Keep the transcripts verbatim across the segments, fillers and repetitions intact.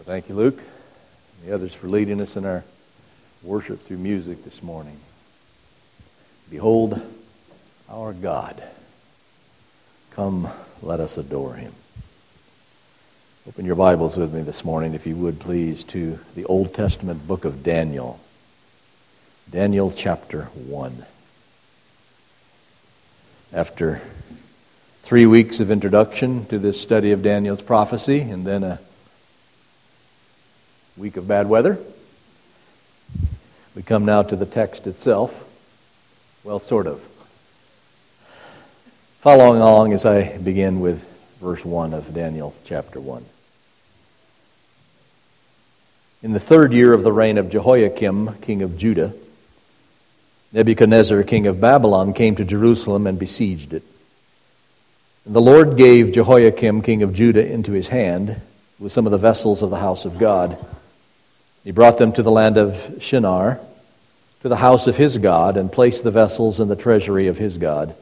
So thank you, Luke, and the others for leading us in our worship through music this morning. Behold our God. Come, let us adore him. Open your Bibles with me this morning, if you would please, to the Old Testament book of Daniel. Daniel chapter one. After three weeks of introduction to this study of Daniel's prophecy, and then a week of bad weather, we come now to the text itself. Well, sort of. Following along as I begin with verse one of Daniel chapter one. In the third year of the reign of Jehoiakim, king of Judah, Nebuchadnezzar, king of Babylon, came to Jerusalem and besieged it. And the Lord gave Jehoiakim, king of Judah, into his hand with some of the vessels of the house of God. He brought them to the land of Shinar, to the house of his God, and placed the vessels in the treasury of his God.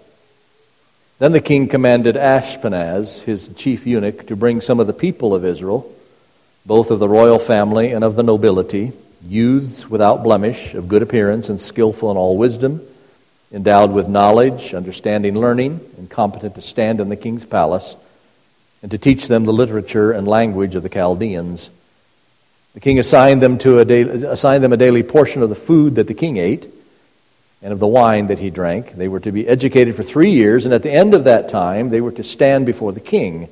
Then the king commanded Ashpenaz, his chief eunuch, to bring some of the people of Israel, both of the royal family and of the nobility, youths without blemish, of good appearance, and skillful in all wisdom, endowed with knowledge, understanding, learning, and competent to stand in the king's palace, and to teach them the literature and language of the Chaldeans. The king assigned them to a daily, assigned them a daily portion of the food that the king ate, and of the wine that he drank. They were to be educated for three years, and at the end of that time, they were to stand before the king.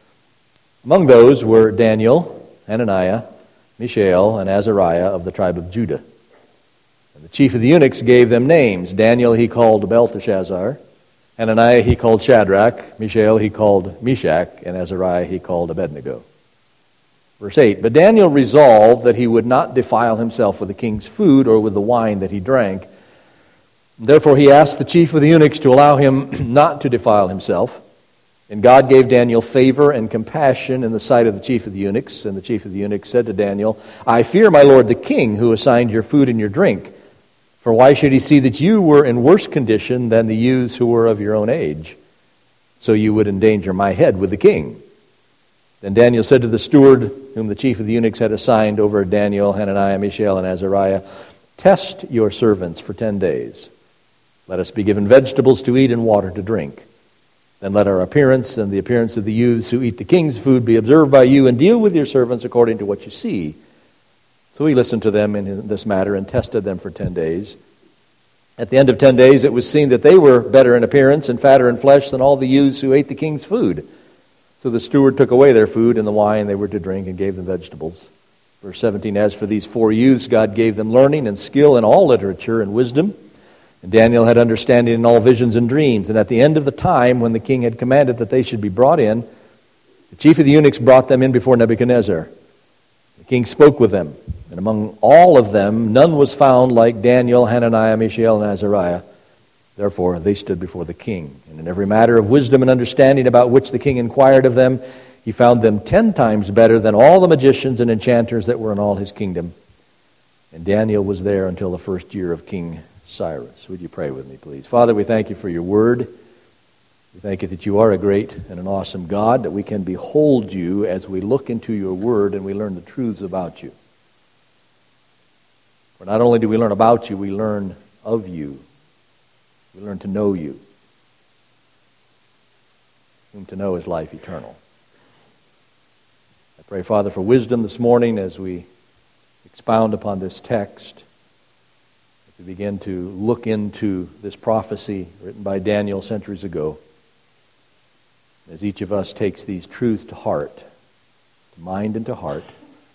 Among those were Daniel, Hananiah, Mishael, and Azariah of the tribe of Judah. And the chief of the eunuchs gave them names. Daniel he called Belteshazzar, Hananiah he called Shadrach, Mishael he called Meshach, and Azariah he called Abednego. Verse eight, but Daniel resolved that he would not defile himself with the king's food or with the wine that he drank. Therefore he asked the chief of the eunuchs to allow him not to defile himself. And God gave Daniel favor and compassion in the sight of the chief of the eunuchs. And the chief of the eunuchs said to Daniel, I fear my lord the king, who assigned your food and your drink. For why should he see that you were in worse condition than the youths who were of your own age, so you would endanger my head with the king? Then Daniel said to the steward, whom the chief of the eunuchs had assigned over Daniel, Hananiah, Mishael, and Azariah, test your servants for ten days. Let us be given vegetables to eat and water to drink. Then let our appearance and the appearance of the youths who eat the king's food be observed by you, and deal with your servants according to what you see. So he listened to them in this matter and tested them for ten days. At the end of ten days it was seen that they were better in appearance and fatter in flesh than all the youths who ate the king's food. So the steward took away their food and the wine they were to drink and gave them vegetables. Verse seventeen, as for these four youths, God gave them learning and skill in all literature and wisdom. And Daniel had understanding in all visions and dreams. And at the end of the time, when the king had commanded that they should be brought in, the chief of the eunuchs brought them in before Nebuchadnezzar. The king spoke with them, and among all of them none was found like Daniel, Hananiah, Mishael, and Azariah. Therefore they stood before the king. And in every matter of wisdom and understanding about which the king inquired of them, he found them ten times better than all the magicians and enchanters that were in all his kingdom. And Daniel was there until the first year of King Cyrus. Would you pray with me, please? Father, we thank you for your word. We thank you that you are a great and an awesome God, that we can behold you as we look into your word and we learn the truths about you. For not only do we learn about you, we learn of you. We learn to know you, whom to know is life eternal. I pray, Father, for wisdom this morning as we expound upon this text, as we begin to look into this prophecy written by Daniel centuries ago, as each of us takes these truths to heart, to mind and to heart,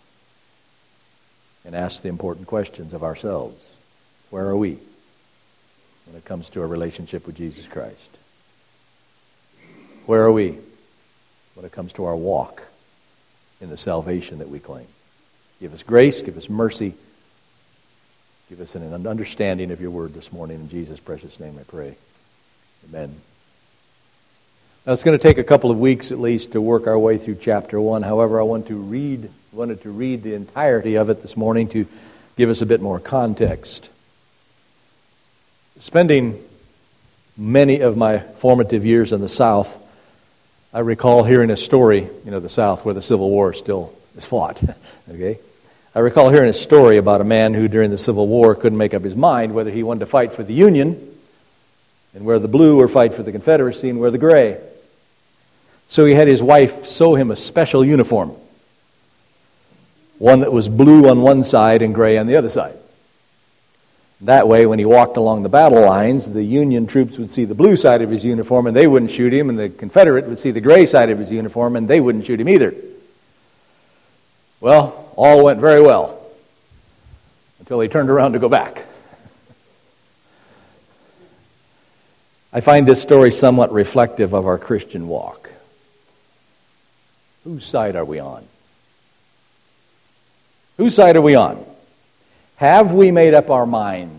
and asks the important questions of ourselves. Where are we when it comes to our relationship with Jesus Christ? Where are we when it comes to our walk in the salvation that we claim? Give us grace, give us mercy, give us an understanding of your word this morning. In Jesus' precious name I pray. Amen. Now it's going to take a couple of weeks at least to work our way through chapter one. However, I want to read, wanted to read the entirety of it this morning to give us a bit more context. Spending many of my formative years in the South, I recall hearing a story, you know, the South where the Civil War still is fought. Okay? I recall hearing a story about a man who during the Civil War couldn't make up his mind whether he wanted to fight for the Union and wear the blue or fight for the Confederacy and wear the gray. So he had his wife sew him a special uniform, one that was blue on one side and gray on the other side. That way, when he walked along the battle lines, the Union troops would see the blue side of his uniform and they wouldn't shoot him, and the Confederate would see the gray side of his uniform and they wouldn't shoot him either. Well, all went very well until he turned around to go back. I find this story somewhat reflective of our Christian walk. Whose side are we on? Whose side are we on? Have we made up our minds?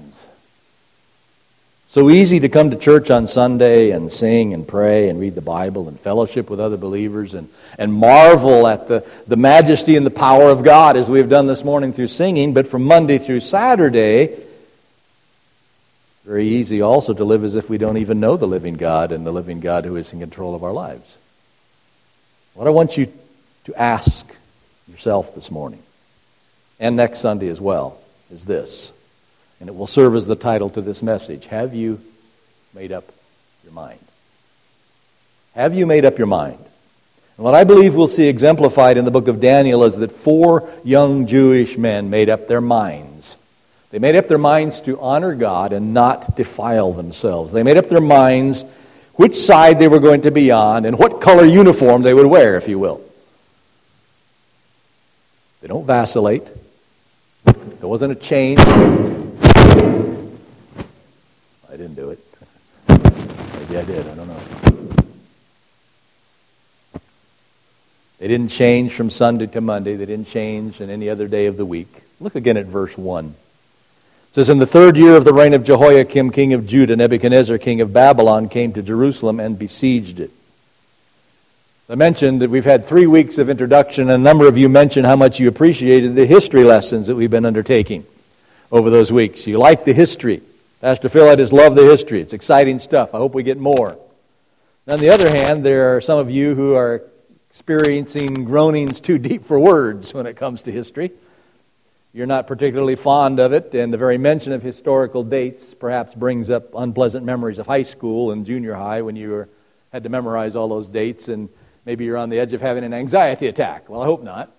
So easy to come to church on Sunday and sing and pray and read the Bible and fellowship with other believers and, and marvel at the, the majesty and the power of God as we've done this morning through singing, but from Monday through Saturday, very easy also to live as if we don't even know the living God and the living God who is in control of our lives. What I want you to ask yourself this morning, and next Sunday as well, is this, and it will serve as the title to this message. Have you made up your mind? Have you made up your mind? And what I believe we'll see exemplified in the book of Daniel is that four young Jewish men made up their minds. They made up their minds to honor God and not defile themselves. They made up their minds which side they were going to be on and what color uniform they would wear, if you will. They don't vacillate. There wasn't a change. I didn't do it. Maybe I did, I don't know. They didn't change from Sunday to Monday. They didn't change in any other day of the week. Look again at verse one. It says, "In the third year of the reign of Jehoiakim, king of Judah, Nebuchadnezzar, king of Babylon, came to Jerusalem and besieged it." I mentioned that we've had three weeks of introduction, and a number of you mentioned how much you appreciated the history lessons that we've been undertaking over those weeks. You like the history. Pastor Phil, I just love the history. It's exciting stuff. I hope we get more. On the other hand, there are some of you who are experiencing groanings too deep for words when it comes to history. You're not particularly fond of it, and the very mention of historical dates perhaps brings up unpleasant memories of high school and junior high when you were, had to memorize all those dates, and maybe you're on the edge of having an anxiety attack. Well, I hope not.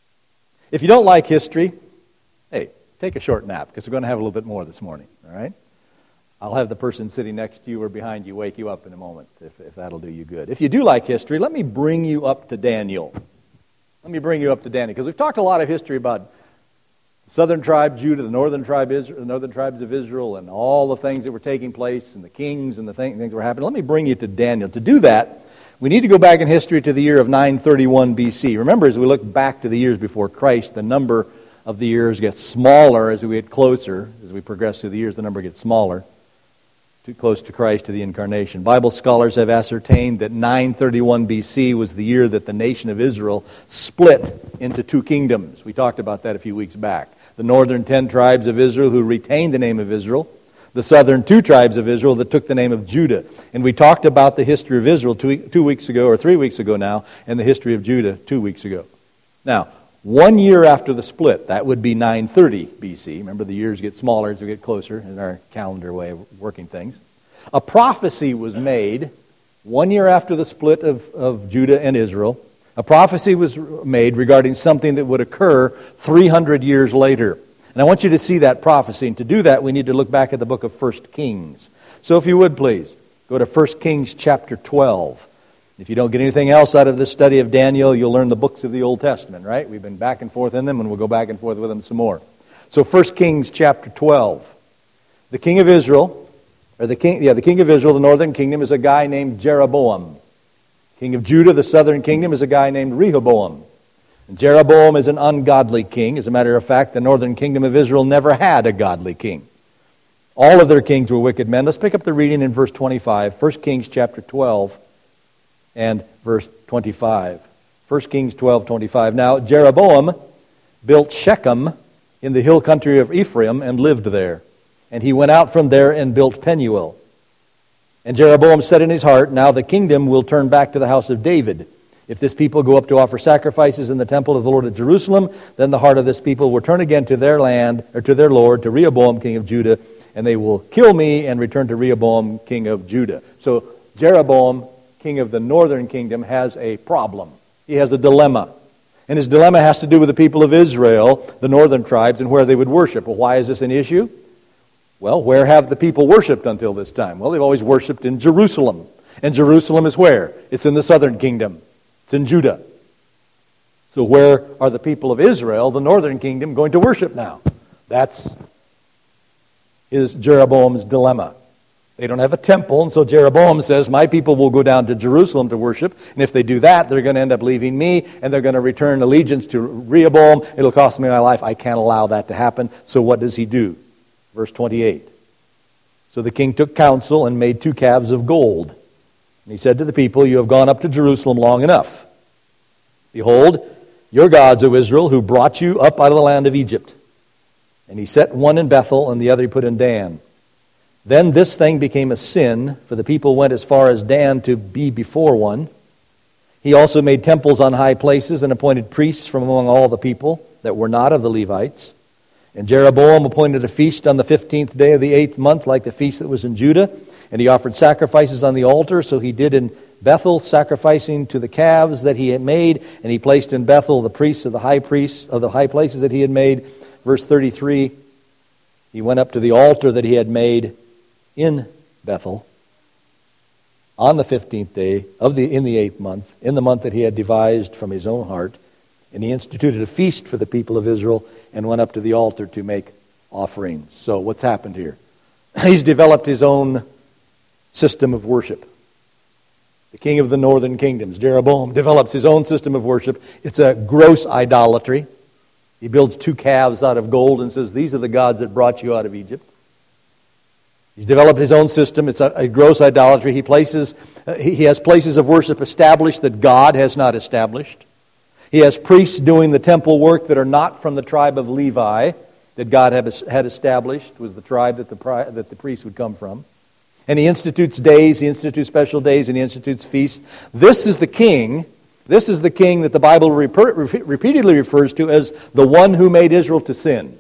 If you don't like history, hey, take a short nap, because we're going to have a little bit more this morning, all right? I'll have the person sitting next to you or behind you wake you up in a moment, if, if that'll do you good. If you do like history, let me bring you up to Daniel. Let me bring you up to Daniel, because we've talked a lot of history about the southern tribe Judah, the northern tribe Israel, the northern tribes of Israel, and all the things that were taking place, and the kings and the thing, things that were happening. Let me bring you to Daniel. To do that, we need to go back in history to the year of nine thirty-one B C. Remember, as we look back to the years before Christ, the number of the years gets smaller as we get closer. As we progress through the years, the number gets smaller, too close to Christ, to the incarnation. Bible scholars have ascertained that nine thirty-one B C was the year that the nation of Israel split into two kingdoms. We talked about that a few weeks back. The northern ten tribes of Israel who retained the name of Israel, the southern two tribes of Israel that took the name of Judah. And we talked about the history of Israel two, two weeks ago, or three weeks ago now, and the history of Judah two weeks ago. Now, one year after the split, that would be nine thirty B C. Remember, the years get smaller as we get closer in our calendar way of working things. A prophecy was made one year after the split of, of Judah and Israel. A prophecy was made regarding something that would occur three hundred years later. And I want you to see that prophecy. And to do that, we need to look back at the book of First Kings. So if you would, please, go to First Kings chapter twelve. If you don't get anything else out of this study of Daniel, you'll learn the books of the Old Testament, right? We've been back and forth in them, and we'll go back and forth with them some more. So First Kings chapter twelve. The king of Israel, or the king, yeah, the king of Israel, the northern kingdom, is a guy named Jeroboam. King of Judah, the southern kingdom, is a guy named Rehoboam. And Jeroboam is an ungodly king. As a matter of fact, the northern kingdom of Israel never had a godly king. All of their kings were wicked men. Let's pick up the reading in verse twenty-five. First Kings chapter twelve and verse twenty-five. First Kings twelve, twenty-five. Now Jeroboam built Shechem in the hill country of Ephraim and lived there. And he went out from there and built Penuel. And Jeroboam said in his heart, now the kingdom will turn back to the house of David, If this people go up to offer sacrifices in the temple of the Lord at Jerusalem, then the heart of this people will turn again to their land, or to their Lord, to Rehoboam, king of Judah, and they will kill me and return to Rehoboam, king of Judah. So Jeroboam, king of the northern kingdom, has a problem. He has a dilemma. And his dilemma has to do with the people of Israel, the northern tribes, and where they would worship. Well, why is this an issue? Well, where have the people worshipped until this time? Well, they've always worshipped in Jerusalem. And Jerusalem is where? It's in the southern kingdom. It's in Judah. So where are the people of Israel, the northern kingdom, going to worship now? That's his Jeroboam's dilemma. They don't have a temple, and so Jeroboam says, my people will go down to Jerusalem to worship, and if they do that, they're going to end up leaving me, and they're going to return allegiance to Rehoboam. It'll cost me my life. I can't allow that to happen. So what does he do? Verse twenty-eight. So the king took counsel and made two calves of gold. And he said to the people, you have gone up to Jerusalem long enough. Behold, your gods, O Israel, who brought you up out of the land of Egypt. And he set one in Bethel, and the other he put in Dan. Then this thing became a sin, for the people went as far as Dan to be before one. He also made temples on high places and appointed priests from among all the people that were not of the Levites. And Jeroboam appointed a feast on the fifteenth day of the eighth month, like the feast that was in Judah. And he offered sacrifices on the altar, so he did in Bethel, sacrificing to the calves that he had made. And he placed in Bethel the priests of the high priests of the high places that he had made. Verse thirty-three, he went up to the altar that he had made in Bethel on the fifteenth day of the in the eighth month, in the month that he had devised from his own heart, and he instituted a feast for the people of Israel and went up to the altar to make offerings. So what's happened here? He's developed his own system of worship. The king of the northern kingdoms, Jeroboam, develops his own system of worship. It's a gross idolatry. He builds two calves out of gold and says, these are the gods that brought you out of Egypt. He's developed his own system. It's a, a gross idolatry. He places, uh, he, he has places of worship established that God has not established. He has priests doing the temple work that are not from the tribe of Levi, that God had, had established, was the tribe that the, that the priests would come from. And he institutes days, he institutes special days, and he institutes feasts. This is the king, this is the king that the Bible reper, repeatedly refers to as the one who made Israel to sin.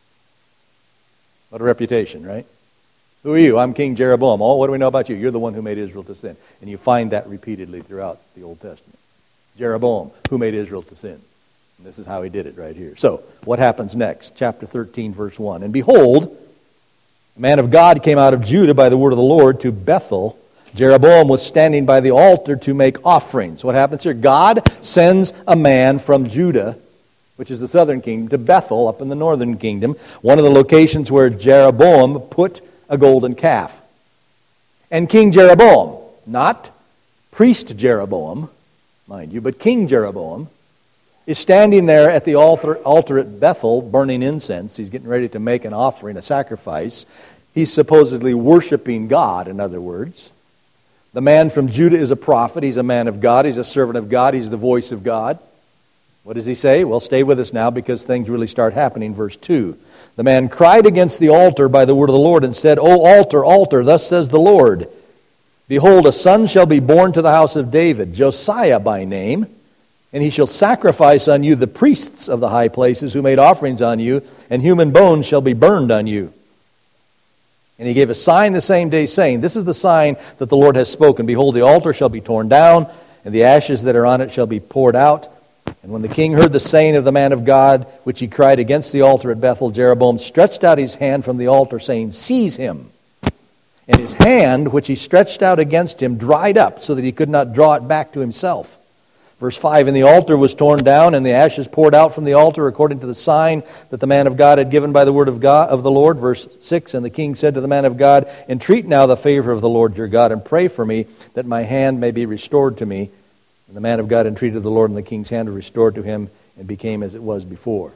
What a reputation, right? Who are you? I'm King Jeroboam. Oh, what do we know about you? You're the one who made Israel to sin. And you find that repeatedly throughout the Old Testament. Jeroboam, who made Israel to sin. And this is how he did it right here. So, what happens next? Chapter thirteen, verse one. And behold, a man of God came out of Judah by the word of the Lord to Bethel. Jeroboam was standing by the altar to make offerings. What happens here? God sends a man from Judah, which is the southern kingdom, to Bethel, up in the northern kingdom, one of the locations where Jeroboam put a golden calf. And King Jeroboam, not priest Jeroboam, mind you, but King Jeroboam, is standing there at the altar, altar at Bethel, burning incense. He's getting ready to make an offering, a sacrifice. He's supposedly worshiping God, in other words. The man from Judah is a prophet. He's a man of God. He's a servant of God. He's the voice of God. What does he say? Well, stay with us now because things really start happening. Verse two. The man cried against the altar by the word of the Lord and said, O altar, altar, thus says the Lord, behold, a son shall be born to the house of David, Josiah by name, and he shall sacrifice on you the priests of the high places who made offerings on you, and human bones shall be burned on you. And he gave a sign the same day, saying, this is the sign that the Lord has spoken. Behold, the altar shall be torn down, and the ashes that are on it shall be poured out. And when the king heard the saying of the man of God, which he cried against the altar at Bethel, Jeroboam stretched out his hand from the altar, saying, seize him. And his hand, which he stretched out against him, dried up, so that he could not draw it back to himself. Verse five, and the altar was torn down, and the ashes poured out from the altar, according to the sign that the man of God had given by the word of God of the Lord. Verse six, and the king said to the man of God, entreat now the favor of the Lord your God, and pray for me, that my hand may be restored to me. And the man of God entreated the Lord, and the king's hand was restored to him, and became as it was before.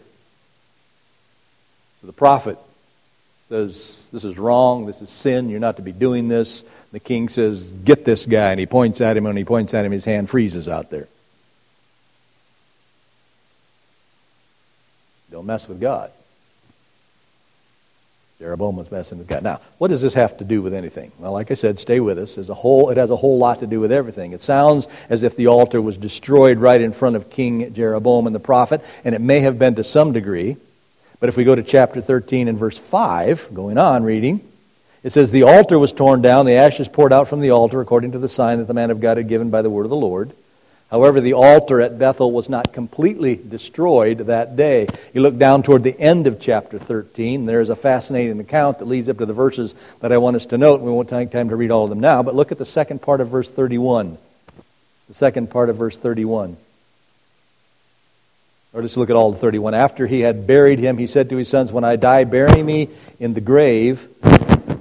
So the prophet says, this is wrong, this is sin, you're not to be doing this. The king says, get this guy, and he points at him, and when he points at him, his hand freezes out there. Don't mess with God. Jeroboam was messing with God. Now, what does this have to do with anything? Well, like I said, stay with us. As a whole, it has a whole lot to do with everything. It sounds as if the altar was destroyed right in front of King Jeroboam and the prophet, and it may have been to some degree. But if we go to chapter thirteen and verse five, going on reading, it says, the altar was torn down, the ashes poured out from the altar according to the sign that the man of God had given by the word of the Lord. However, the altar at Bethel was not completely destroyed that day. You look down toward the end of chapter thirteen. There's a fascinating account that leads up to the verses that I want us to note. We won't take time to read all of them now, but look at the second part of verse thirty-one. The second part of verse thirty-one. Or just look at all the thirty-one. After he had buried him, he said to his sons, when I die, bury me in the grave. I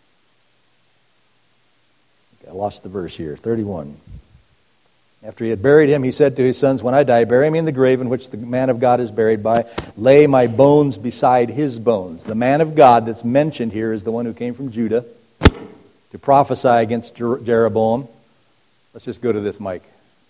lost the verse here. thirty-one. After he had buried him, he said to his sons, when I die, bury me in the grave in which the man of God is buried by. Lay my bones beside his bones. The man of God that's mentioned here is the one who came from Judah to prophesy against Jer- Jeroboam. Let's just go to this, Mike.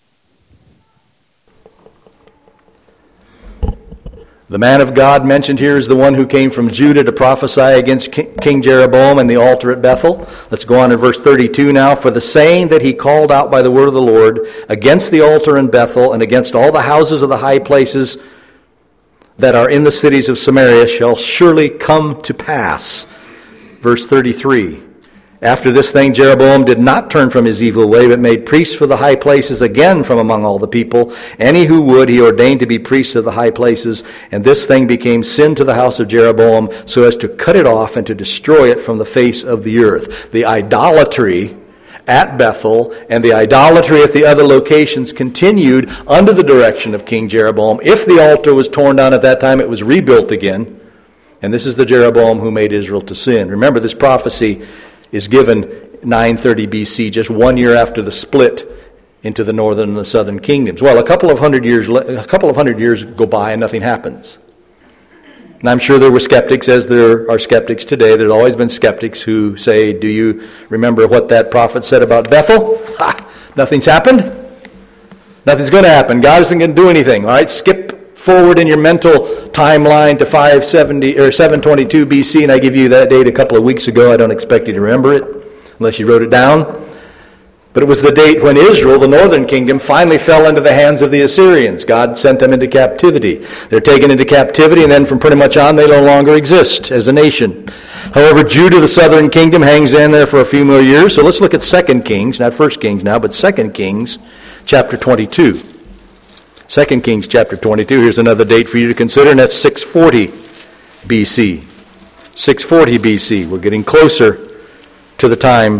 The man of God mentioned here is the one who came from Judah to prophesy against King Jeroboam and the altar at Bethel. Let's go on in verse thirty-two now. For the saying that he called out by the word of the Lord against the altar in Bethel and against all the houses of the high places that are in the cities of Samaria shall surely come to pass. Verse thirty-three. After this thing, Jeroboam did not turn from his evil way, but made priests for the high places again from among all the people. Any who would, he ordained to be priests of the high places. And this thing became sin to the house of Jeroboam, so as to cut it off and to destroy it from the face of the earth. The idolatry at Bethel and the idolatry at the other locations continued under the direction of King Jeroboam. If the altar was torn down at that time, it was rebuilt again. And this is the Jeroboam who made Israel to sin. Remember, this prophecy is given nine thirty B C, just one year after the split into the northern and the southern kingdoms. Well, a couple of hundred years, a couple of hundred years go by and nothing happens. And I'm sure there were skeptics, as there are skeptics today. There's always been skeptics who say, "Do you remember what that prophet said about Bethel? Ha, nothing's happened. Nothing's going to happen. God isn't going to do anything." All right, skip forward in your mental timeline to five seventy or seven twenty-two B C, and I give you that date a couple of weeks ago. I don't expect you to remember it unless you wrote it down. But it was the date when Israel, the northern kingdom, finally fell into the hands of the Assyrians. God sent them into captivity. They're taken into captivity, and then from pretty much on, they no longer exist as a nation. However, Judah, the southern kingdom, hangs in there for a few more years. So let's look at Second Kings, not First Kings now, but Second Kings, chapter twenty-two. Second Kings chapter twenty-two, here's another date for you to consider, and that's six forty B C. six forty B C. We're getting closer to the time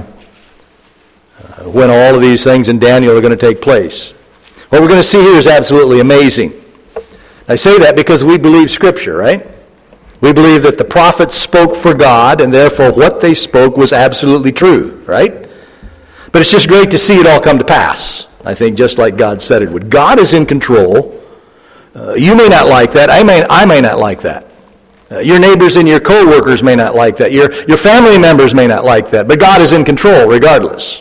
uh, when all of these things in Daniel are going to take place. What we're going to see here is absolutely amazing. I say that because we believe Scripture, right? We believe that the prophets spoke for God, and therefore what they spoke was absolutely true, right? But it's just great to see it all come to pass. I think just like God said it would. God is in control. Uh, you may not like that. I may I may not like that. Uh, your neighbors and your co-workers may not like that. Your, your family members may not like that. But God is in control regardless.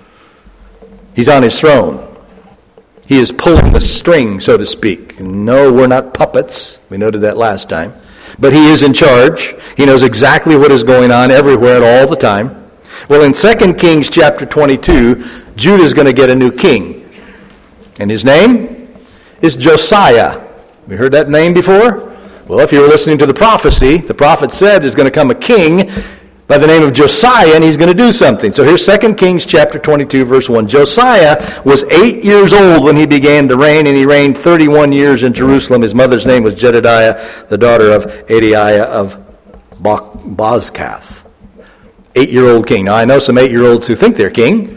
He's on his throne. He is pulling the string, so to speak. No, we're not puppets. We noted that last time. But he is in charge. He knows exactly what is going on everywhere and all the time. Well, in Second Kings chapter twenty-two, Judah is going to get a new king. And his name is Josiah. Have you heard that name before? Well, if you were listening to the prophecy, the prophet said there's going to come a king by the name of Josiah, and he's going to do something. So here's Second Kings chapter twenty-two, verse one. Josiah was eight years old when he began to reign, and he reigned thirty-one years in Jerusalem. His mother's name was Jedediah, the daughter of Adiah of Bozkath. Eight-year-old king. Now, I know some eight-year-olds who think they're king.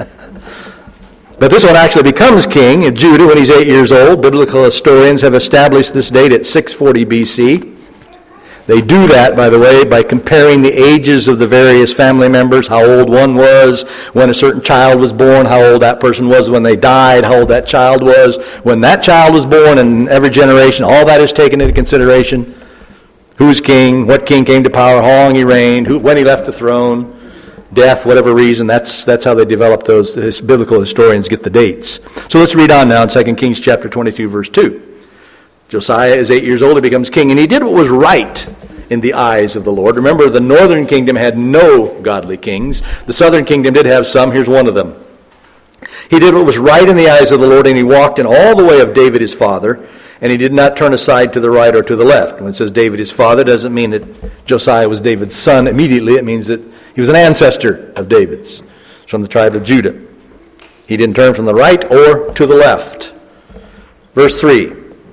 But this one actually becomes king in Judah when he's eight years old. Biblical historians have established this date at six forty B C. They do that, by the way, by comparing the ages of the various family members, how old one was when a certain child was born, how old that person was when they died, how old that child was when that child was born, and every generation, all that is taken into consideration. Who's king, what king came to power, how long he reigned, who, when he left the throne, death, whatever reason. That's that's how they develop those. This, biblical historians get the dates. So let's read on now in Second Kings chapter twenty-two, verse two. Josiah is eight years old, he becomes king, and he did what was right in the eyes of the Lord. Remember, the northern kingdom had no godly kings. The southern kingdom did have some. Here's one of them. He did what was right in the eyes of the Lord, and he walked in all the way of David his father, and he did not turn aside to the right or to the left. When it says David his father, it doesn't mean that Josiah was David's son immediately. It means that he was an ancestor of David's. It's from the tribe of Judah. He didn't turn from the right or to the left. Verse three.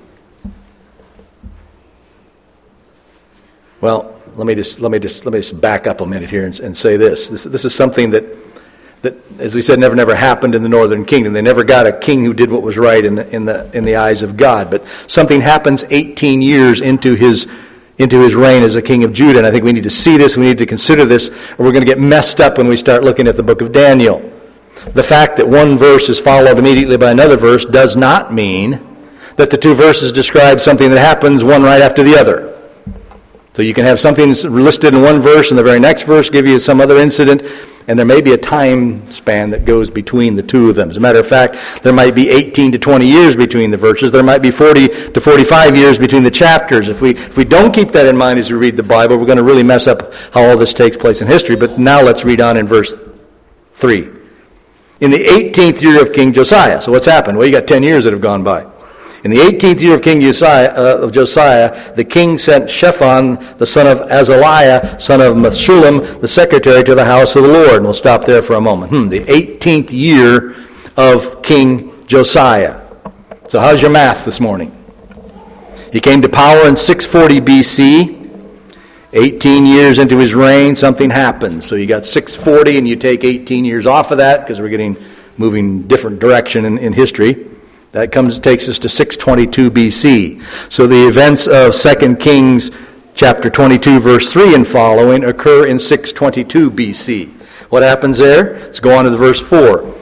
Well, let me just let me just let me just back up a minute here and, and say this. This this is something that that, as we said, never never happened in the northern kingdom. They never got a king who did what was right in the in the in the eyes of God. But something happens eighteen years into his into his reign as a king of Judah, and I think we need to see this. We need to consider this, or we're going to get messed up when we start looking at the book of Daniel. The fact that one verse is followed immediately by another verse does not mean that the two verses describe something that happens one right after the other. So you can have something listed in one verse and the very next verse give you some other incident, and there may be a time span that goes between the two of them. As a matter of fact, there might be eighteen to twenty years between the verses. There might be forty to forty-five years between the chapters. If we if we don't keep that in mind as we read the Bible, we're going to really mess up how all this takes place in history. But now let's read on in verse three. In the eighteenth year of King Josiah. So what's happened? Well, you got ten years that have gone by. In the eighteenth year of King Josiah, uh, of Josiah, the king sent Shaphan, the son of Azaliah, son of Meshullam, the secretary, to the house of the Lord. And we'll stop there for a moment. Hmm, the eighteenth year of King Josiah. So how's your math this morning? He came to power in six forty B C. eighteen years into his reign, something happened. So you got six forty, and you take eighteen years off of that, because we're getting moving different direction in, in history. That comes takes us to six twenty-two B C. So the events of Second Kings chapter twenty-two, verse three and following occur in six twenty-two B C. What happens there? Let's go on to the verse four.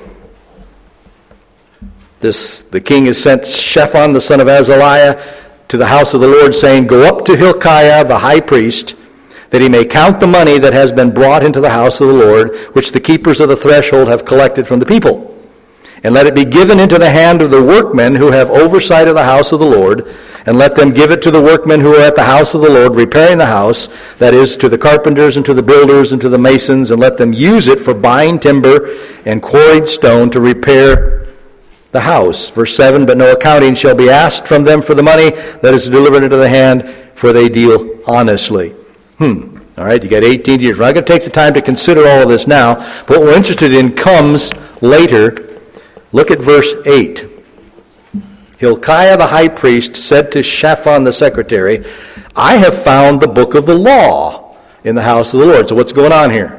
This the king has sent Shaphan, the son of Azaliah, to the house of the Lord, saying, "Go up to Hilkiah, the high priest, that he may count the money that has been brought into the house of the Lord, which the keepers of the threshold have collected from the people. And let it be given into the hand of the workmen who have oversight of the house of the Lord, and let them give it to the workmen who are at the house of the Lord, repairing the house, that is, to the carpenters and to the builders and to the masons, and let them use it for buying timber and quarried stone to repair the house." Verse seven, "But no accounting shall be asked from them for the money that is delivered into the hand, for they deal honestly." Hmm. All right, you got eighteen years. We're not going to take the time to consider all of this now, but what we're interested in comes later. Look at verse eight. Hilkiah the high priest said to Shaphan the secretary, "I have found the book of the law in the house of the Lord." So what's going on here?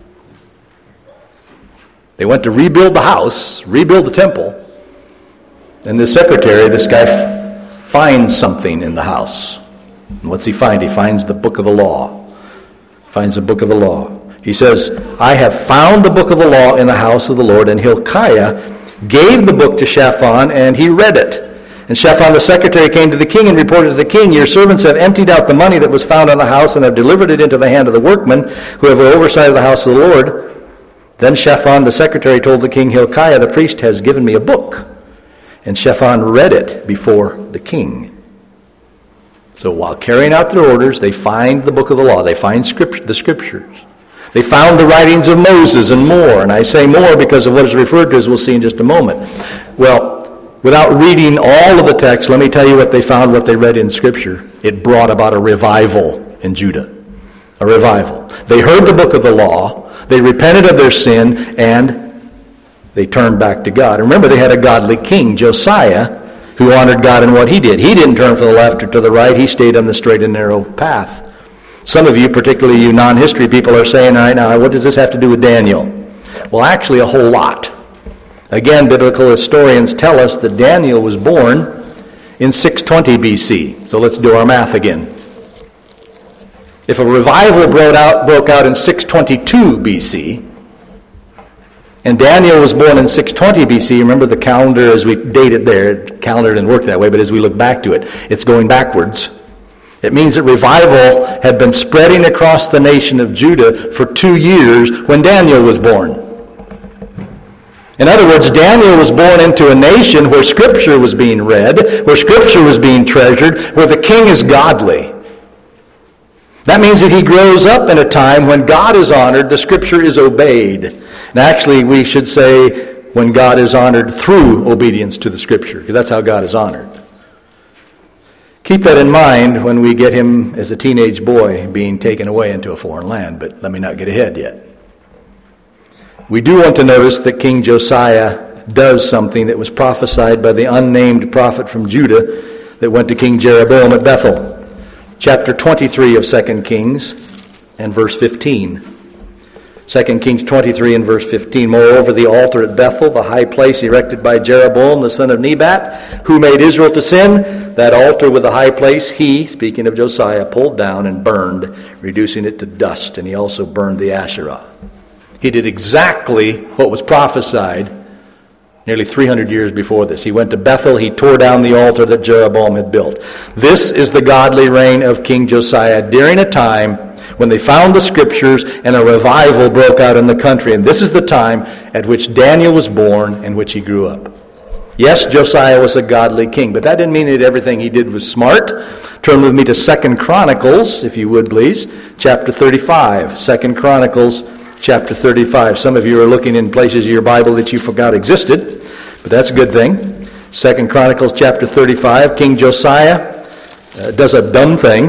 They went to rebuild the house, rebuild the temple, and the secretary, this guy, f- finds something in the house. And what's he find? He finds the book of the law. Finds the book of the law. He says, "I have found the book of the law in the house of the Lord," and Hilkiah gave the book to Shaphan, and he read it. And Shaphan the secretary came to the king and reported to the king, "Your servants have emptied out the money that was found in the house and have delivered it into the hand of the workmen who have oversight of the house of the Lord." Then Shaphan the secretary told the king, "Hilkiah the priest has given me a book." And Shaphan read it before the king. So while carrying out their orders, they find the book of the law. They find script, the scriptures. They found the writings of Moses and more. And I say more because of what is referred to, as we'll see in just a moment. Well, without reading all of the text, let me tell you what they found, what they read in Scripture. It brought about a revival in Judah. A revival. They heard the book of the law. They repented of their sin, and they turned back to God. Remember, they had a godly king, Josiah, who honored God in what he did. He didn't turn from the left or to the right. He stayed on the straight and narrow path. Some of you, particularly you non-history people, are saying, all right, now, what does this have to do with Daniel? Well, actually, a whole lot. Again, biblical historians tell us that Daniel was born in six twenty B C. So let's do our math again. If a revival broke out, broke out in six twenty-two B C, and Daniel was born in six twenty B C, remember the calendar as we date it there, the calendar didn't work that way, but as we look back to it, it's going backwards. It means that revival had been spreading across the nation of Judah for two years when Daniel was born. In other words, Daniel was born into a nation where Scripture was being read, where Scripture was being treasured, where the king is godly. That means that he grows up in a time when God is honored, the Scripture is obeyed. And actually, we should say when God is honored through obedience to the Scripture, because that's how God is honored. Keep that in mind when we get him as a teenage boy being taken away into a foreign land, but let me not get ahead yet. We do want to notice that King Josiah does something that was prophesied by the unnamed prophet from Judah that went to King Jeroboam at Bethel. Chapter twenty-three of Second Kings and verse fifteen. Second Kings twenty-three and verse fifteen. Moreover, the altar at Bethel, the high place erected by Jeroboam, the son of Nebat, who made Israel to sin, that altar with the high place, he, speaking of Josiah, pulled down and burned, reducing it to dust, and he also burned the Asherah. He did exactly what was prophesied nearly three hundred years before this. He went to Bethel, he tore down the altar that Jeroboam had built. This is the godly reign of King Josiah during a time when they found the Scriptures and a revival broke out in the country. And this is the time at which Daniel was born and which he grew up. Yes, Josiah was a godly king, but that didn't mean that everything he did was smart. Turn with me to Second Chronicles, if you would please, chapter thirty-five. Second Chronicles chapter thirty-five. Some of you are looking in places of your Bible that you forgot existed, but that's a good thing. Second Chronicles chapter thirty-five. King Josiah uh, does a dumb thing,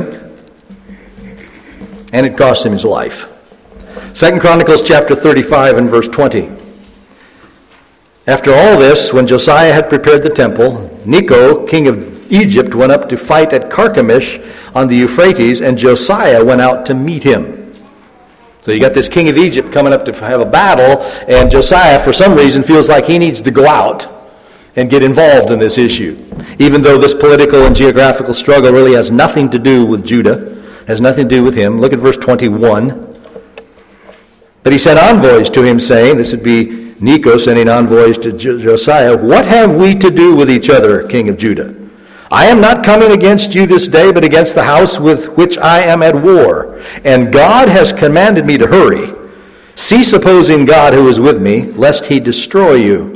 and it cost him his life. Second Chronicles chapter thirty-five and verse twenty. After all this, when Josiah had prepared the temple, Necho, king of Egypt, went up to fight at Carchemish on the Euphrates, and Josiah went out to meet him. So you got this king of Egypt coming up to have a battle, and Josiah, for some reason, feels like he needs to go out and get involved in this issue. Even though this political and geographical struggle really has nothing to do with Judah, has nothing to do with him. Look at verse twenty-one. But he sent envoys to him, saying, this would be Necho sending envoys to Josiah, what have we to do with each other, king of Judah? I am not coming against you this day, but against the house with which I am at war. And God has commanded me to hurry. Cease opposing God who is with me, lest he destroy you.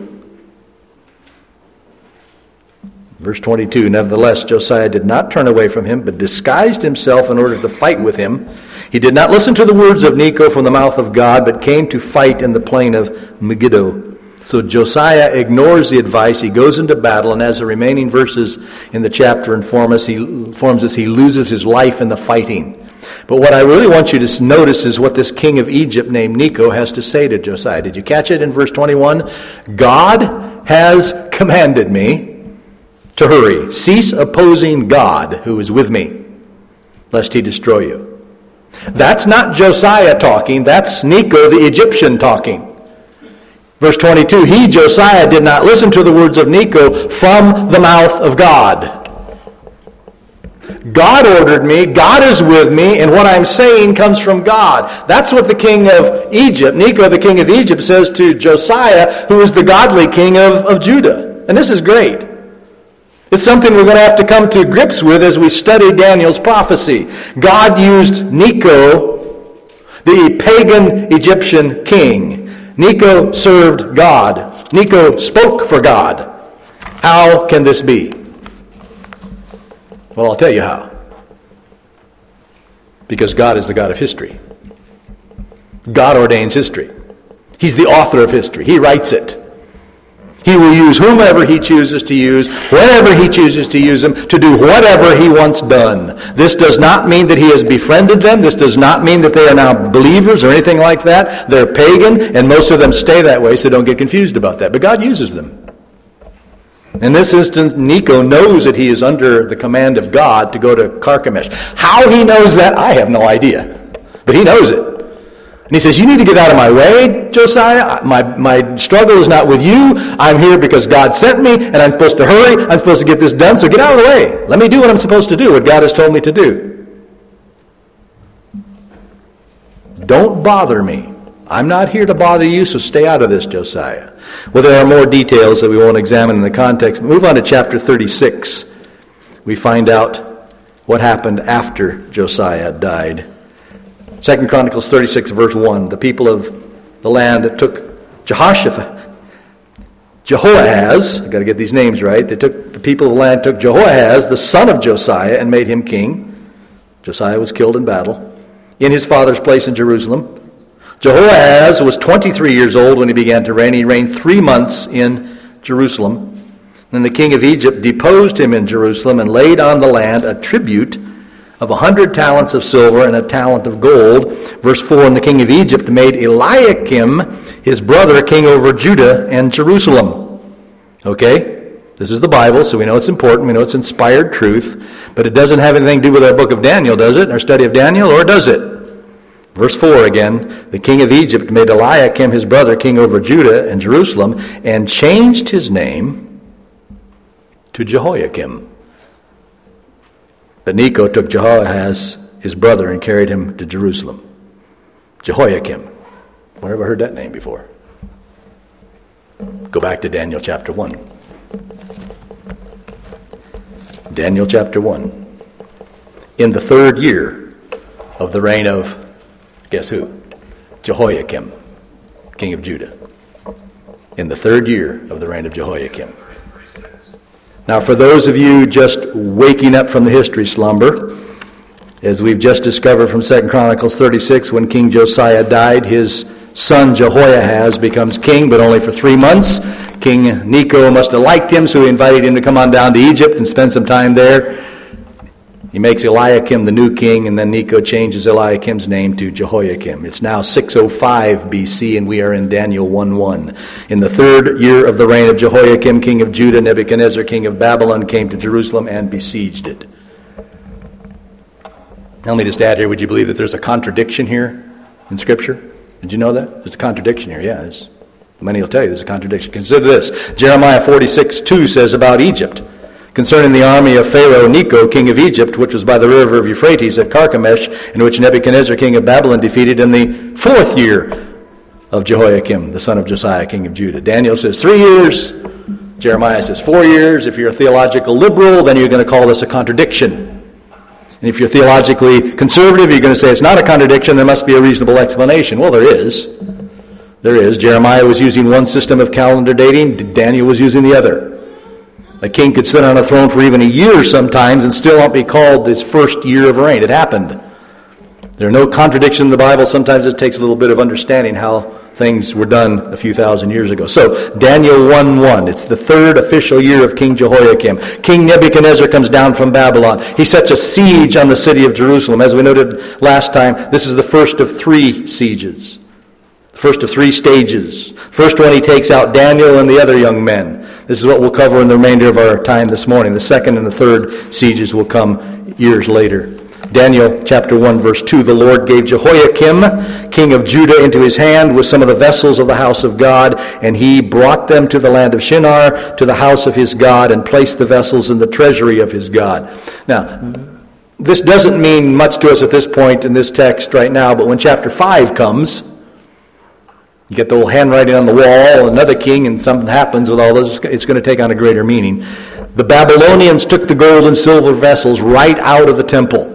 Verse twenty-two, nevertheless, Josiah did not turn away from him, but disguised himself in order to fight with him. He did not listen to the words of Necho from the mouth of God, but came to fight in the plain of Megiddo. So Josiah ignores the advice. He goes into battle, and as the remaining verses in the chapter inform us, he informs us he loses his life in the fighting. But what I really want you to notice is what this king of Egypt named Necho has to say to Josiah. Did you catch it in verse twenty-one? God has commanded me to hurry. Cease opposing God who is with me, lest he destroy you. That's not Josiah talking. That's Necho the Egyptian talking. Verse twenty-two, he, Josiah, did not listen to the words of Necho from the mouth of God. God ordered me, God is with me, and what I'm saying comes from God. That's what the king of Egypt, Necho, the king of Egypt, says to Josiah, who is the godly king of, of Judah. And this is great. It's something we're going to have to come to grips with as we study Daniel's prophecy. God used Necho, the pagan Egyptian king. Necho served God. Necho spoke for God. How can this be? Well, I'll tell you how. Because God is the God of history. God ordains history. He's the author of history. He writes it. He will use whomever he chooses to use, whenever he chooses to use them, to do whatever he wants done. This does not mean that he has befriended them. This does not mean that they are now believers or anything like that. They're pagan, and most of them stay that way, so don't get confused about that. But God uses them. In this instance, Necho knows that he is under the command of God to go to Carchemish. How he knows that, I have no idea. But he knows it. And he says, you need to get out of my way, Josiah. My, my struggle is not with you. I'm here because God sent me, and I'm supposed to hurry. I'm supposed to get this done, so get out of the way. Let me do what I'm supposed to do, what God has told me to do. Don't bother me. I'm not here to bother you, so stay out of this, Josiah. Well, there are more details that we won't examine in the context. Move on to chapter thirty-six. We find out what happened after Josiah died. Second Chronicles thirty-six, verse one. The people of the land took Jehoshaphat, Jehoahaz, I've got to get these names right. They took the people of the land took Jehoahaz, the son of Josiah, and made him king. Josiah was killed in battle. in his father's place in Jerusalem. Jehoahaz was twenty-three years old when he began to reign. He reigned three months in Jerusalem. Then the king of Egypt deposed him in Jerusalem and laid on the land a tribute of a hundred talents of silver and a talent of gold. Verse four, and the king of Egypt made Eliakim, his brother, king over Judah and Jerusalem. Okay, this is the Bible, so we know it's important. We know it's inspired truth. But it doesn't have anything to do with our book of Daniel, does it? Our study of Daniel, or does it? Verse four again, the king of Egypt made Eliakim, his brother, king over Judah and Jerusalem, and changed his name to Jehoiakim. But Necho took Jehoahaz, his brother, and carried him to Jerusalem. Jehoiakim. Where have I heard that name before? Go back to Daniel chapter one. Daniel chapter one. In the third year of the reign of, guess who? Jehoiakim, king of Judah. In the third year of the reign of Jehoiakim. Now, for those of you just waking up from the history slumber, as we've just discovered from Second Chronicles thirty-six, when King Josiah died, his son Jehoiahaz becomes king, but only for three months. King Necho must have liked him, so he invited him to come on down to Egypt and spend some time there. He makes Eliakim the new king, and then Necho changes Eliakim's name to Jehoiakim. It's now six oh five B C, and we are in Daniel one one. In the third year of the reign of Jehoiakim, king of Judah, Nebuchadnezzar, king of Babylon, came to Jerusalem and besieged it. Now, let me just add here, would you believe that there's a contradiction here in Scripture? Did you know that? There's a contradiction here, yeah. There's, many will tell you there's a contradiction. Consider this. Jeremiah forty-six two says about Egypt, concerning the army of Pharaoh Necho, king of Egypt, which was by the river of Euphrates at Carchemish, in which Nebuchadnezzar, king of Babylon, defeated in the fourth year of Jehoiakim, the son of Josiah, king of Judah. Daniel says three years. Jeremiah says four years. If you're a theological liberal, then you're going to call this a contradiction. And if you're theologically conservative, you're going to say it's not a contradiction, there must be a reasonable explanation. Well, there is. There is. Jeremiah was using one system of calendar dating. Daniel was using the other. A king could sit on a throne for even a year sometimes and still not be called his first year of reign. It happened. There are no contradictions in the Bible. Sometimes it takes a little bit of understanding how things were done a few thousand years ago. So, Daniel one one. It's the third official year of King Jehoiakim. King Nebuchadnezzar comes down from Babylon. He sets a siege on the city of Jerusalem. As we noted last time, this is the first of three sieges. The first of three stages. First one, he takes out Daniel and the other young men. This is what we'll cover in the remainder of our time this morning. The second and the third sieges will come years later. Daniel chapter one, verse two, the Lord gave Jehoiakim, king of Judah, into his hand with some of the vessels of the house of God, and he brought them to the land of Shinar, to the house of his God, and placed the vessels in the treasury of his God. Now, this doesn't mean much to us at this point in this text right now, but when chapter five comes, you get the old handwriting on the wall, another king, and something happens with all this. It's going to take on a greater meaning. The Babylonians took the gold and silver vessels right out of the temple.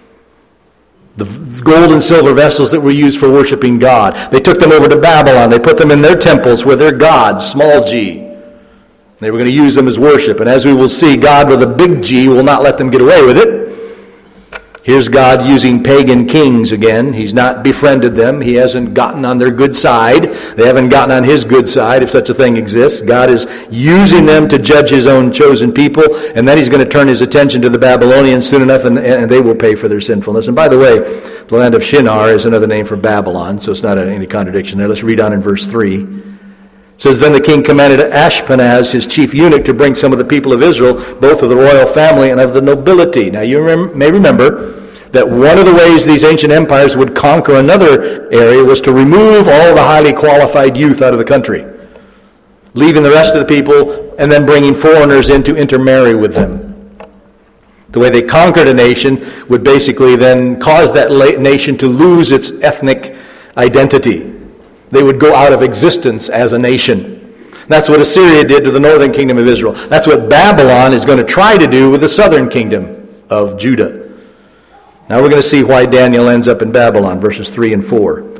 The gold and silver vessels that were used for worshiping God. They took them over to Babylon. They put them in their temples where their gods, small g. They were going to use them as worship. And as we will see, God with a big G will not let them get away with it. Here's God using pagan kings again. He's not befriended them. He hasn't gotten on their good side. They haven't gotten on his good side, if such a thing exists. God is using them to judge his own chosen people, and then he's going to turn his attention to the Babylonians soon enough, and, and they will pay for their sinfulness. And by the way, the land of Shinar is another name for Babylon, so it's not any contradiction there. Let's read on in verse three. It says, then the king commanded Ashpenaz, his chief eunuch, to bring some of the people of Israel, both of the royal family and of the nobility. Now you rem- may remember that one of the ways these ancient empires would conquer another area was to remove all the highly qualified youth out of the country, leaving the rest of the people and then bringing foreigners in to intermarry with them. The way they conquered a nation would basically then cause that nation to lose its ethnic identity. They would go out of existence as a nation. That's what Assyria did to the northern kingdom of Israel. That's what Babylon is going to try to do with the southern kingdom of Judah. Now we're going to see why Daniel ends up in Babylon, verses three and four.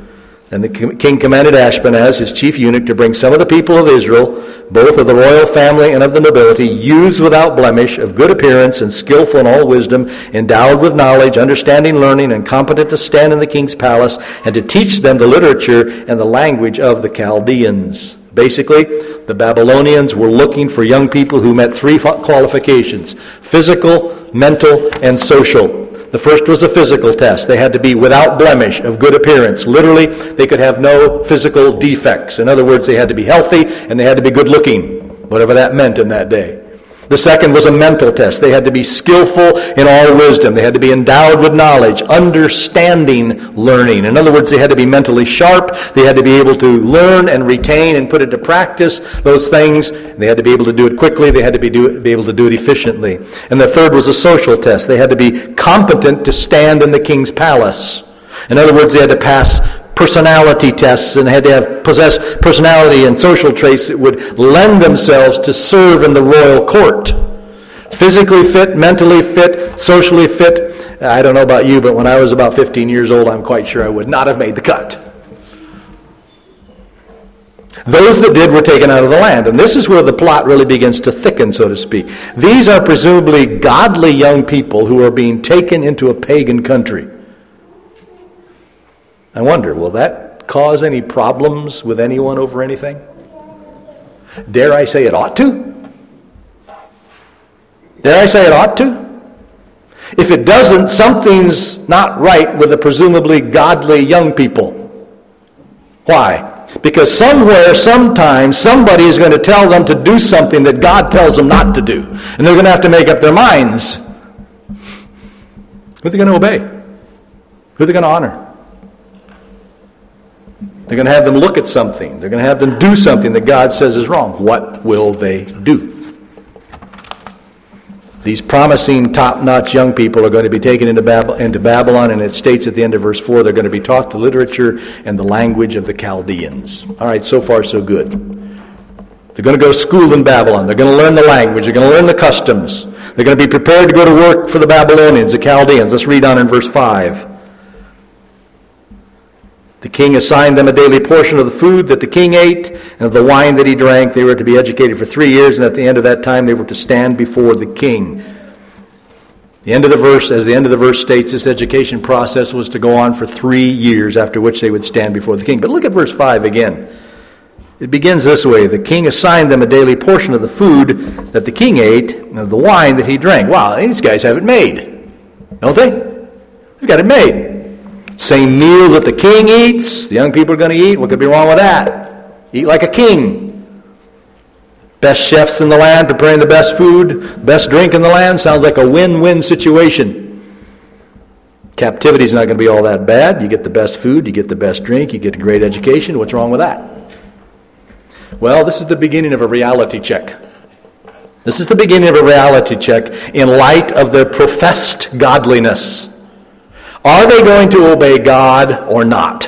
And the king commanded Ashpenaz, his chief eunuch, to bring some of the people of Israel, both of the royal family and of the nobility, youths without blemish, of good appearance, and skillful in all wisdom, endowed with knowledge, understanding, learning, and competent to stand in the king's palace, and to teach them the literature and the language of the Chaldeans. Basically, the Babylonians were looking for young people who met three qualifications: physical, mental, and social. The first was a physical test. They had to be without blemish, of good appearance. Literally, they could have no physical defects. In other words, they had to be healthy and they had to be good looking, whatever that meant in that day. The second was a mental test. They had to be skillful in all wisdom. They had to be endowed with knowledge, understanding, learning. In other words, they had to be mentally sharp. They had to be able to learn and retain and put into practice those things. They had to be able to do it quickly. They had to be, do it, be able to do it efficiently. And the third was a social test. They had to be competent to stand in the king's palace. In other words, they had to pass personality tests and had to have possess personality and social traits that would lend themselves to serve in the royal court. Physically fit, mentally fit, socially fit. I don't know about you, but when I was about fifteen years old, I'm quite sure I would not have made the cut. Those that did were taken out of the land. And this is where the plot really begins to thicken, so to speak. These are presumably godly young people who are being taken into a pagan country. I wonder, will that cause any problems with anyone over anything? Dare I say it ought to? Dare I say it ought to? If it doesn't, something's not right with the presumably godly young people. Why? Because somewhere, sometime, somebody is going to tell them to do something that God tells them not to do. And they're going to have to make up their minds. Who are they going to obey? Who are they going to honor? They're going to have them look at something. They're going to have them do something that God says is wrong. What will they do? These promising, top-notch young people are going to be taken into Babylon, and it states at the end of verse four, they're going to be taught the literature and the language of the Chaldeans. All right, so far so good. They're going to go to school in Babylon. They're going to learn the language. They're going to learn the customs. They're going to be prepared to go to work for the Babylonians, the Chaldeans. Let's read on in verse five. The king assigned them a daily portion of the food that the king ate and of the wine that he drank. They were to be educated for three years, and at the end of that time they were to stand before the king. The end of the verse, as the end of the verse states, this education process was to go on for three years, after which they would stand before the king. But look at verse five again. It begins this way. The king assigned them a daily portion of the food that the king ate and of the wine that he drank. Wow, these guys have it made, don't they? They've got it made. Same meals that the king eats, the young people are going to eat. What could be wrong with that? Eat like a king. Best chefs in the land preparing the best food, best drink in the land. Sounds like a win-win situation. Captivity is not going to be all that bad. You get the best food, you get the best drink, you get a great education. What's wrong with that? Well, this is the beginning of a reality check. This is the beginning of a reality check in light of their professed godliness. Are they going to obey God or not?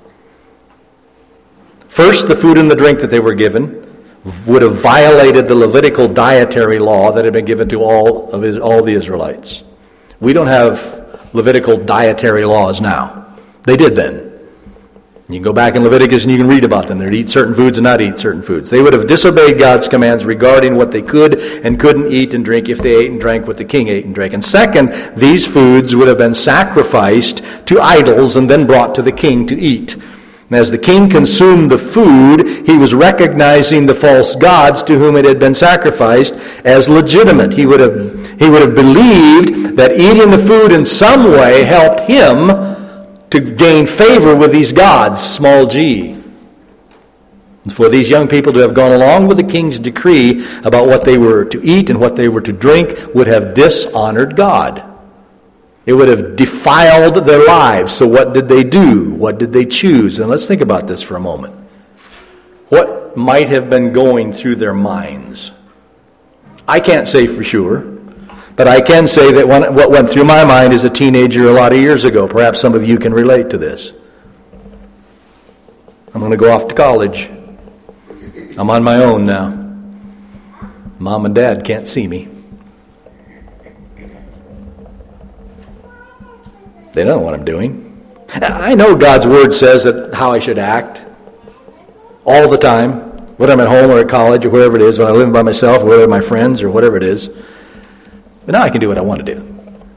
First, the food and the drink that they were given would have violated the Levitical dietary law that had been given to all of his, all the Israelites. We don't have Levitical dietary laws now. They did then. You can go back in Leviticus and you can read about them. They'd eat certain foods and not eat certain foods. They would have disobeyed God's commands regarding what they could and couldn't eat and drink if they ate and drank what the king ate and drank. And second, these foods would have been sacrificed to idols and then brought to the king to eat. And as the king consumed the food, he was recognizing the false gods to whom it had been sacrificed as legitimate. He would have, he would have believed that eating the food in some way helped him to gain favor with these gods, small g. And for these young people to have gone along with the king's decree about what they were to eat and what they were to drink would have dishonored God. It would have defiled their lives. So what did they do? What did they choose? And let's think about this for a moment. What might have been going through their minds? I can't say for sure. But I can say that when, what went through my mind as a teenager a lot of years ago, perhaps some of you can relate to this. I'm going to go off to college. I'm on my own now. Mom and Dad can't see me. They don't know what I'm doing. I know God's Word says that how I should act all the time, whether I'm at home or at college or wherever it is, when I live by myself, or whether my friends or whatever it is. But now I can do what I want to do.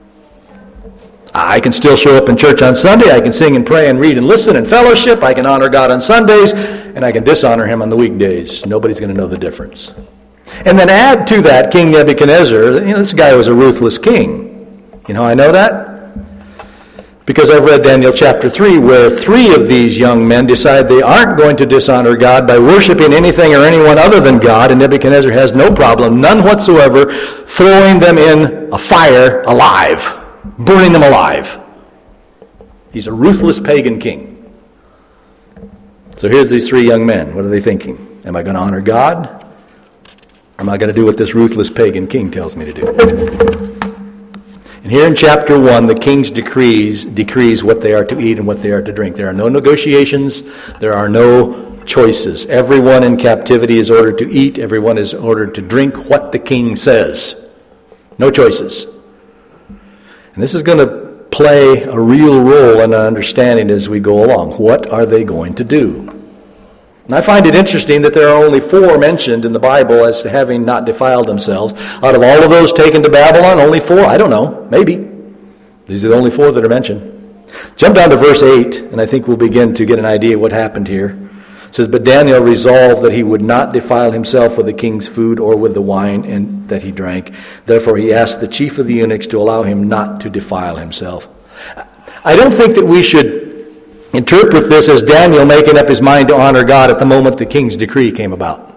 I can still show up in church on Sunday. I can sing and pray and read and listen and fellowship. I can honor God on Sundays, and I can dishonor him on the weekdays. Nobody's going to know the difference. And then add to that King Nebuchadnezzar. You know, this guy was a ruthless king. You know how I know that? Because I've read Daniel chapter three, where three of these young men decide they aren't going to dishonor God by worshiping anything or anyone other than God, and Nebuchadnezzar has no problem, none whatsoever, throwing them in a fire alive. Burning them alive. He's a ruthless pagan king. So here's these three young men. What are they thinking? Am I going to honor God? Or am I going to do what this ruthless pagan king tells me to do? And here in chapter one, the king's decrees decrees what they are to eat and what they are to drink. There are no negotiations. There are no choices. Everyone in captivity is ordered to eat. Everyone is ordered to drink what the king says. No choices. And this is going to play a real role in our understanding as we go along. What are they going to do? And I find it interesting that there are only four mentioned in the Bible as to having not defiled themselves. Out of all of those taken to Babylon, only four? I don't know. Maybe. These are the only four that are mentioned. Jump down to verse eight, and I think we'll begin to get an idea of what happened here. It says, "But Daniel resolved that he would not defile himself with the king's food or with the wine and that he drank. Therefore he asked the chief of the eunuchs to allow him not to defile himself." I don't think that we should interpret this as Daniel making up his mind to honor God at the moment the king's decree came about.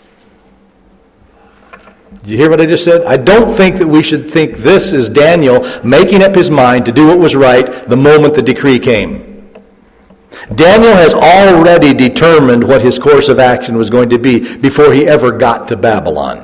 Did you hear what I just said? I don't think that we should think this is Daniel making up his mind to do what was right the moment the decree came. Daniel has already determined what his course of action was going to be before he ever got to Babylon.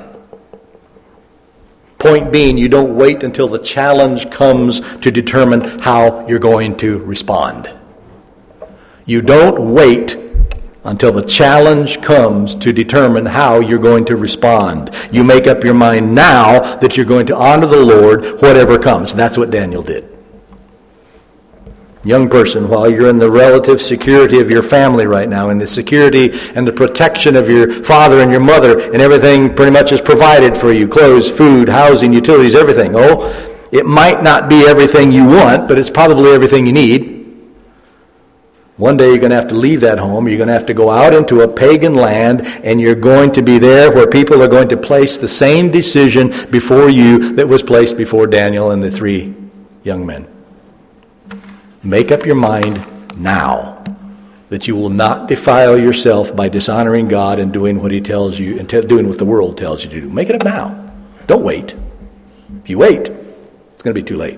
Point being, you don't wait until the challenge comes to determine how you're going to respond. You don't wait until the challenge comes to determine how you're going to respond. You make up your mind now that you're going to honor the Lord whatever comes. That's what Daniel did. Young person, while you're in the relative security of your family right now, in the security and the protection of your father and your mother, and everything pretty much is provided for you, clothes, food, housing, utilities, everything. Oh, it might not be everything you want, but it's probably everything you need. One day you're going to have to leave that home. You're going to have to go out into a pagan land, and you're going to be there where people are going to place the same decision before you that was placed before Daniel and the three young men. Make up your mind now that you will not defile yourself by dishonoring God and doing what he tells you and te- doing what the world tells you to do. Make it up now. Don't wait. If you wait, it's going to be too late.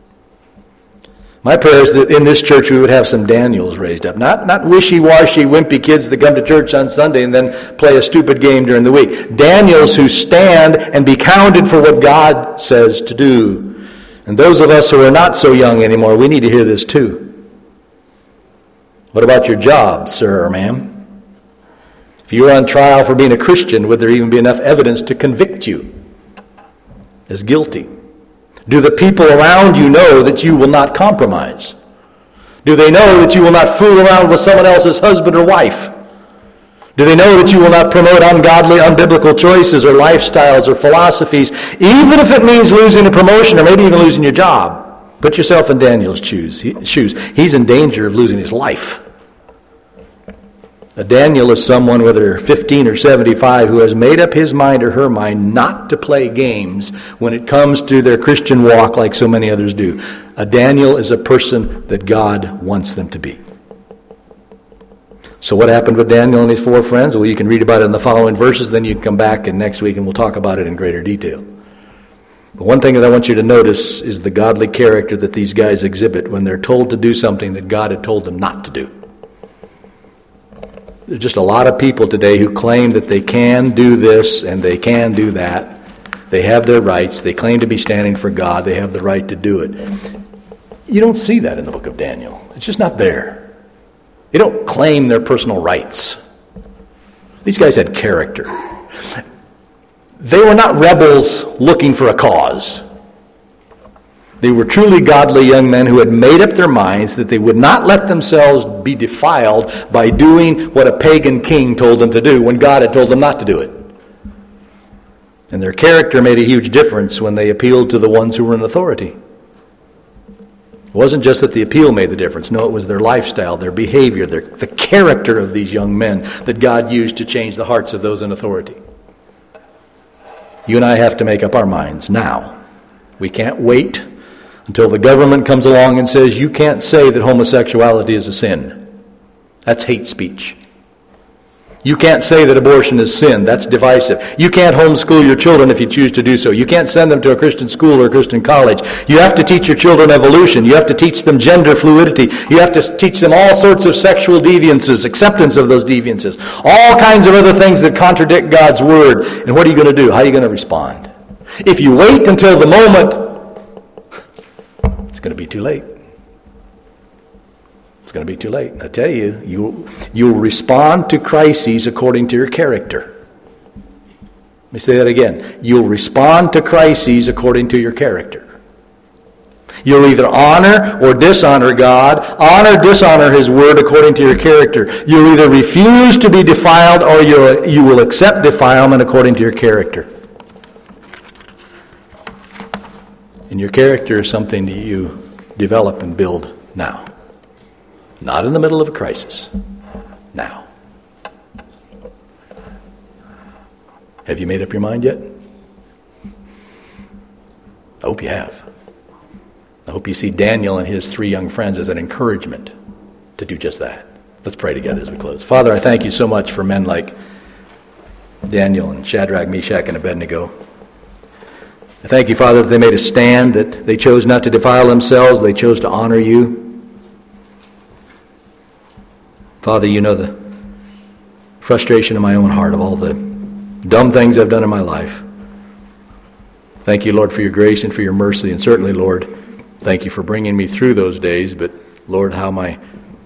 My prayer is that in this church we would have some Daniels raised up. Not, not wishy-washy, wimpy kids that come to church on Sunday and then play a stupid game during the week. Daniels who stand and be counted for what God says to do. And those of us who are not so young anymore, we need to hear this too. What about your job, sir or ma'am? If you were on trial for being a Christian, would there even be enough evidence to convict you as guilty? Do the people around you know that you will not compromise? Do they know that you will not fool around with someone else's husband or wife? Do they know that you will not promote ungodly, unbiblical choices or lifestyles or philosophies, even if it means losing a promotion or maybe even losing your job? Put yourself in Daniel's shoes. He's in danger of losing his life. A Daniel is someone, whether they're fifteen or seventy-five, who has made up his mind or her mind not to play games when it comes to their Christian walk like so many others do. A Daniel is a person that God wants them to be. So what happened with Daniel and his four friends? Well, you can read about it in the following verses, then you can come back and next week and we'll talk about it in greater detail. But one thing that I want you to notice is the godly character that these guys exhibit when they're told to do something that God had told them not to do. There's just a lot of people today who claim that they can do this and they can do that. They have their rights. They claim to be standing for God. They have the right to do it. You don't see that in the book of Daniel. It's just not there. They don't claim their personal rights. These guys had character. They were not rebels looking for a cause. They were truly godly young men who had made up their minds that they would not let themselves be defiled by doing what a pagan king told them to do when God had told them not to do it. And their character made a huge difference when they appealed to the ones who were in authority. It wasn't just that the appeal made the difference. No, it was their lifestyle, their behavior, their, the character of these young men that God used to change the hearts of those in authority. You and I have to make up our minds now. We can't wait until the government comes along and says, you can't say that homosexuality is a sin. That's hate speech. You can't say that abortion is sin. That's divisive. You can't homeschool your children if you choose to do so. You can't send them to a Christian school or a Christian college. You have to teach your children evolution. You have to teach them gender fluidity. You have to teach them all sorts of sexual deviances, acceptance of those deviances, all kinds of other things that contradict God's word. And what are you going to do? How are you going to respond? If you wait until the moment, it's going to be too late. It's going to be too late. I tell you, you you'll respond to crises according to your character. Let me say that again. You'll respond to crises according to your character. You'll either honor or dishonor God, honor, dishonor His word according to your character. You'll either refuse to be defiled or you'll, you will accept defilement according to your character. And your character is something that you develop and build now. Not in the middle of a crisis. Now. Have you made up your mind yet? I hope you have. I hope you see Daniel and his three young friends as an encouragement to do just that. Let's pray together as we close. Father, I thank you so much for men like Daniel and Shadrach, Meshach, and Abednego. I thank you, Father, that they made a stand, that they chose not to defile themselves, they chose to honor you. Father, you know the frustration in my own heart of all the dumb things I've done in my life. Thank you, Lord, for your grace and for your mercy. And certainly, Lord, thank you for bringing me through those days. But, Lord, how my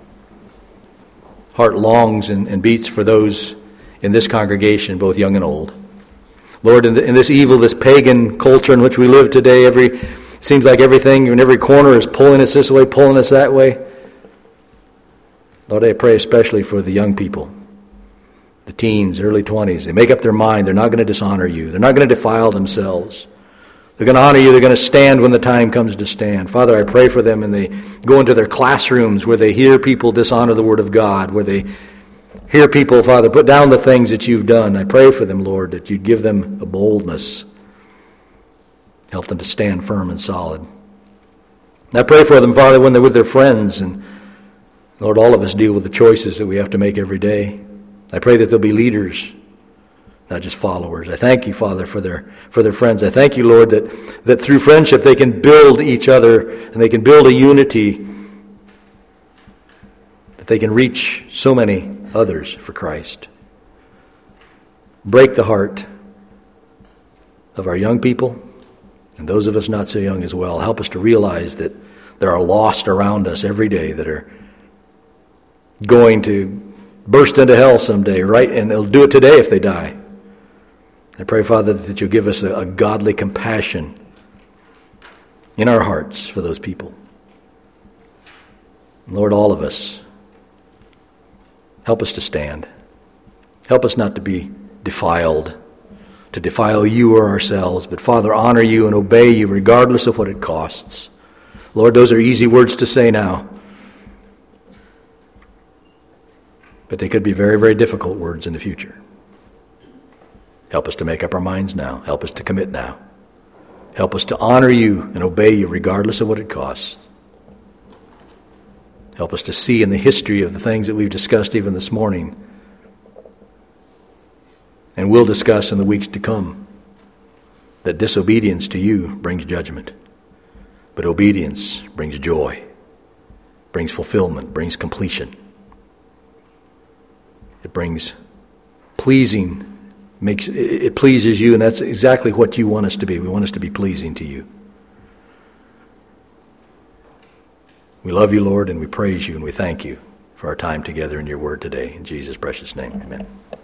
heart longs and, and beats for those in this congregation, both young and old. Lord, in, the, in this evil, this pagan culture in which we live today, every seems like everything in every corner is pulling us this way, pulling us that way. Lord, I pray especially for the young people, the teens, early twenties. They make up their mind. They're not going to dishonor you. They're not going to defile themselves. They're going to honor you. They're going to stand when the time comes to stand. Father, I pray for them, and they go into their classrooms where they hear people dishonor the word of God, where they hear people, Father, put down the things that you've done. I pray for them, Lord, that you'd give them a boldness. Help them to stand firm and solid. I pray for them, Father, when they're with their friends, and Lord, all of us deal with the choices that we have to make every day. I pray that they'll be leaders, not just followers. I thank you, Father, for their for their friends. I thank you, Lord, that, that through friendship they can build each other and they can build a unity, that they can reach so many others for Christ. Break the heart of our young people and those of us not so young as well. Help us to realize that there are lost around us every day that are going to burst into hell someday, right? And they'll do it today if they die. I pray, Father, that you'll give us a, a godly compassion in our hearts for those people. Lord, all of us, help us to stand. Help us not to be defiled, to defile you or ourselves, but Father, honor you and obey you regardless of what it costs. Lord, those are easy words to say now. But they could be very, very difficult words in the future. Help us to make up our minds now. Help us to commit now. Help us to honor you and obey you regardless of what it costs. Help us to see in the history of the things that we've discussed even this morning and will discuss in the weeks to come that disobedience to you brings judgment, but obedience brings joy, brings fulfillment, brings completion. It brings pleasing, makes it pleases you, and that's exactly what you want us to be. We want us to be pleasing to you. We love you, Lord, and we praise you, and we thank you for our time together in your word today. In Jesus' precious name, amen.